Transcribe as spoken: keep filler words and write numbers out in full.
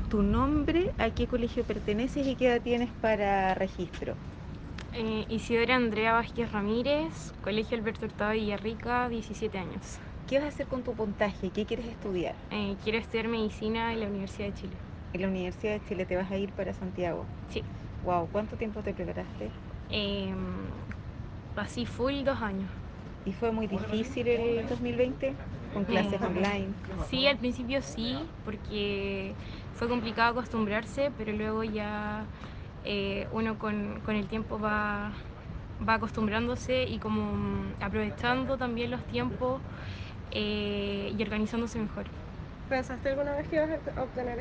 tu nombre, a qué colegio perteneces y qué edad tienes para registro. Eh, Isidora Andrea Vázquez Ramírez, Colegio Alberto Hurtado Villarrica, diecisiete años. ¿Qué vas a hacer con tu puntaje? ¿Qué quieres estudiar? Eh, quiero estudiar medicina en la Universidad de Chile. En la Universidad de Chile te vas a ir para Santiago. Sí. Wow, ¿cuánto tiempo te preparaste? Eh, Así full dos años. ¿Y fue muy difícil el dos mil veinte con Eh, clases online? sí, al principio sí, porque fue complicado acostumbrarse, pero luego ya eh, uno con, con el tiempo va, va acostumbrándose y como mm, aprovechando también los tiempos eh, y organizándose mejor. ¿Pensaste alguna vez que ibas a obtener